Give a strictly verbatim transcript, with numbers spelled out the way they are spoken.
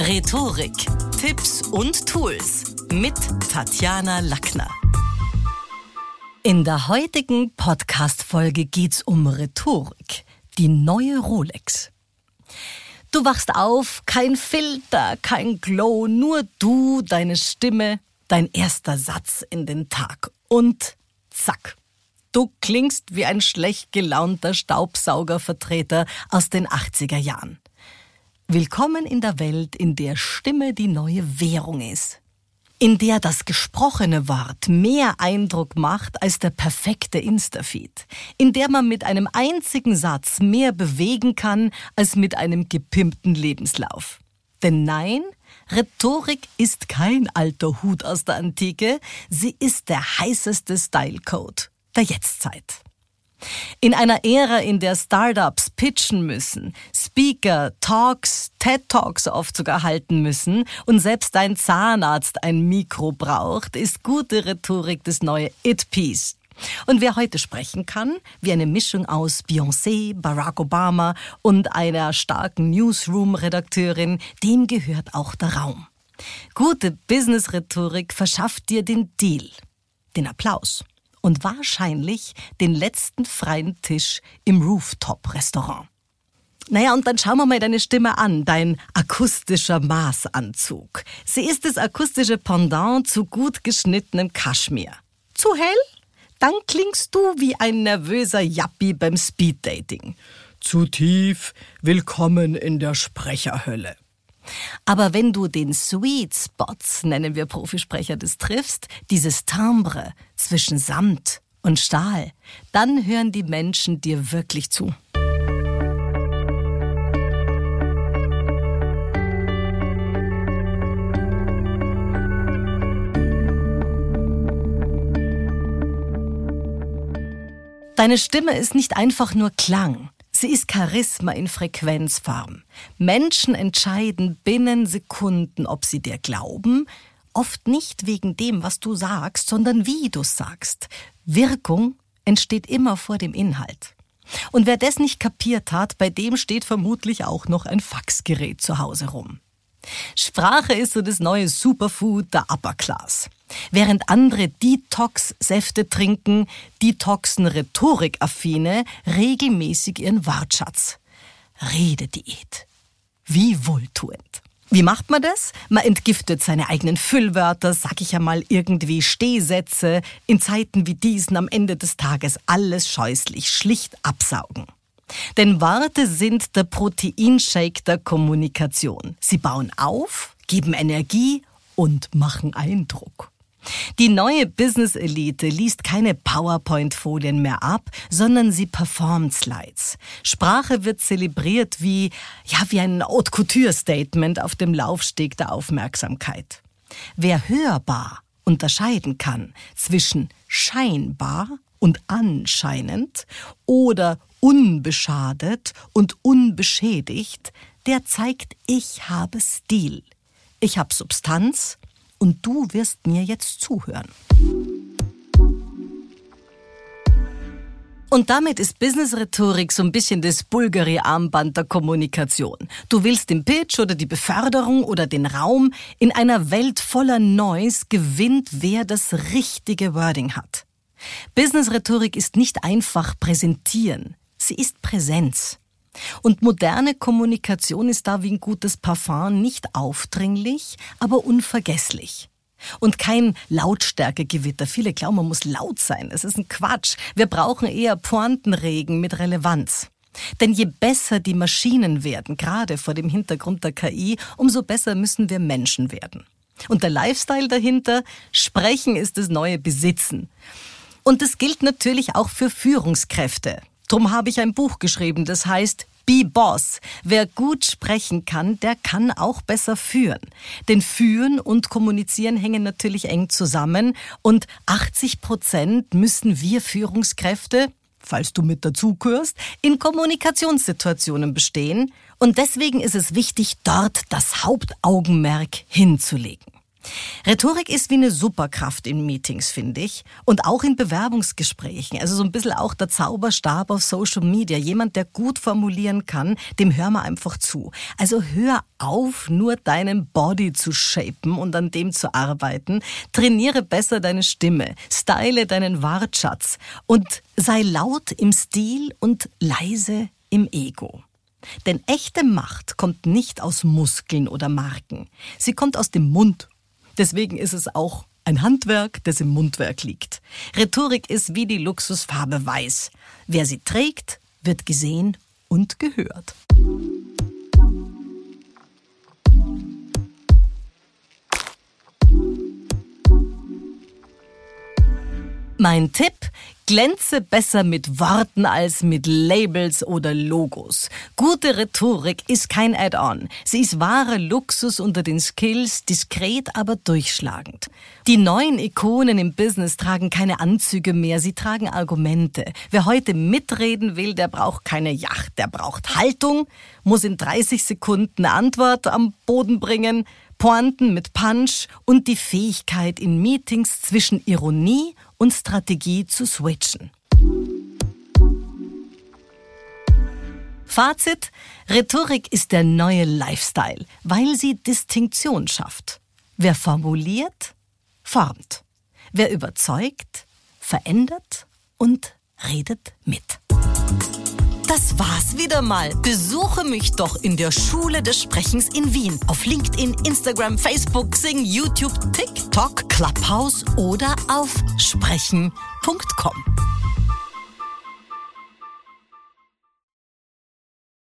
Rhetorik, Tipps und Tools mit Tatjana Lackner. In der heutigen Podcast-Folge geht's um Rhetorik, die neue Rolex. Du wachst auf, kein Filter, kein Glow, nur du, deine Stimme, dein erster Satz in den Tag und zack. Du klingst wie ein schlecht gelaunter Staubsaugervertreter aus den achtziger Jahren. Willkommen in der Welt, in der Stimme die neue Währung ist. In der das gesprochene Wort mehr Eindruck macht als der perfekte Insta-Feed. In der man mit einem einzigen Satz mehr bewegen kann als mit einem gepimpten Lebenslauf. Denn nein, Rhetorik ist kein alter Hut aus der Antike, sie ist der heißeste Style-Code der Jetztzeit. In einer Ära, in der Startups pitchen müssen, Speaker, Talks, TED-Talks oft sogar halten müssen und selbst dein Zahnarzt ein Mikro braucht, ist gute Rhetorik das neue It-Piece. Und wer heute sprechen kann, wie eine Mischung aus Beyoncé, Barack Obama und einer starken Newsroom-Redakteurin, dem gehört auch der Raum. Gute Business-Rhetorik verschafft dir den Deal, den Applaus. Und wahrscheinlich den letzten freien Tisch im Rooftop-Restaurant. Naja, und dann schauen wir mal deine Stimme an, dein akustischer Maßanzug. Sie ist das akustische Pendant zu gut geschnittenem Kaschmir. Zu hell? Dann klingst du wie ein nervöser Yappi beim Speeddating. Zu tief, willkommen in der Sprecherhölle. Aber wenn du den Sweet Spots, nennen wir Profisprecher, das triffst, dieses Timbre zwischen Samt und Stahl, dann hören die Menschen dir wirklich zu. Deine Stimme ist nicht einfach nur Klang. Sie ist Charisma in Frequenzform. Menschen entscheiden binnen Sekunden, ob sie dir glauben, oft nicht wegen dem, was du sagst, sondern wie du sagst. Wirkung entsteht immer vor dem Inhalt. Und wer das nicht kapiert hat, bei dem steht vermutlich auch noch ein Faxgerät zu Hause rum. Sprache ist so das neue Superfood der Upper Class. Während andere Detox-Säfte trinken, detoxen Rhetorikaffine regelmäßig ihren Wortschatz. Redediät. Wie wohltuend. Wie macht man das? Man entgiftet seine eigenen Füllwörter, sag ich ja mal irgendwie Stehsätze, in Zeiten wie diesen am Ende des Tages alles scheußlich schlicht absaugen. Denn Worte sind der Proteinshake der Kommunikation. Sie bauen auf, geben Energie und machen Eindruck. Die neue Business-Elite liest keine PowerPoint-Folien mehr ab, sondern sie performt Slides. Sprache wird zelebriert wie, ja, wie ein Haute-Couture-Statement auf dem Laufsteg der Aufmerksamkeit. Wer hörbar unterscheiden kann zwischen scheinbar und anscheinend oder unbeschadet und unbeschädigt, der zeigt, ich habe Stil. Ich habe Substanz und du wirst mir jetzt zuhören. Und damit ist Business-Rhetorik so ein bisschen das Bulgari-Armband der Kommunikation. Du willst den Pitch oder die Beförderung oder den Raum. In einer Welt voller Noise gewinnt, wer das richtige Wording hat. Business-Rhetorik ist nicht einfach präsentieren. Sie ist Präsenz. Und moderne Kommunikation ist da wie ein gutes Parfum nicht aufdringlich, aber unvergesslich. Und kein Lautstärkegewitter. Viele glauben, man muss laut sein. Das ist ein Quatsch. Wir brauchen eher Pointenregen mit Relevanz. Denn je besser die Maschinen werden, gerade vor dem Hintergrund der K I, umso besser müssen wir Menschen werden. Und der Lifestyle dahinter, Sprechen ist das neue Besitzen. Und das gilt natürlich auch für Führungskräfte. Drum habe ich ein Buch geschrieben, das heißt Be Boss. Wer gut sprechen kann, der kann auch besser führen. Denn Führen und Kommunizieren hängen natürlich eng zusammen und achtzig Prozent müssen wir Führungskräfte, falls du mit dazugehörst, in Kommunikationssituationen bestehen. Und deswegen ist es wichtig, dort das Hauptaugenmerk hinzulegen. Rhetorik ist wie eine Superkraft in Meetings, finde ich. Und auch in Bewerbungsgesprächen. Also so ein bisschen auch der Zauberstab auf Social Media. Jemand, der gut formulieren kann, dem hör mal einfach zu. Also hör auf, nur deinen Body zu shapen und an dem zu arbeiten. Trainiere besser deine Stimme. Style deinen Wortschatz. Und sei laut im Stil und leise im Ego. Denn echte Macht kommt nicht aus Muskeln oder Marken. Sie kommt aus dem Mund. Deswegen ist es auch ein Handwerk, das im Mundwerk liegt. Rhetorik ist wie die Luxusfarbe Weiß. Wer sie trägt, wird gesehen und gehört. Mein Tipp: glänze besser mit Worten als mit Labels oder Logos. Gute Rhetorik ist kein Add-on. Sie ist wahrer Luxus unter den Skills, diskret, aber durchschlagend. Die neuen Ikonen im Business tragen keine Anzüge mehr, sie tragen Argumente. Wer heute mitreden will, der braucht keine Yacht, der braucht Haltung, muss in dreißig Sekunden eine Antwort am Boden bringen, Pointen mit Punch und die Fähigkeit, in Meetings zwischen Ironie und Strategie zu switchen. Fazit: Rhetorik ist der neue Lifestyle, weil sie Distinktion schafft. Wer formuliert, formt. Wer überzeugt, verändert und redet mit. Das war's wieder mal. Besuche mich doch in der Schule des Sprechens in Wien. Auf LinkedIn, Instagram, Facebook, Xing, YouTube, TikTok, Clubhouse oder auf sprechen punkt com.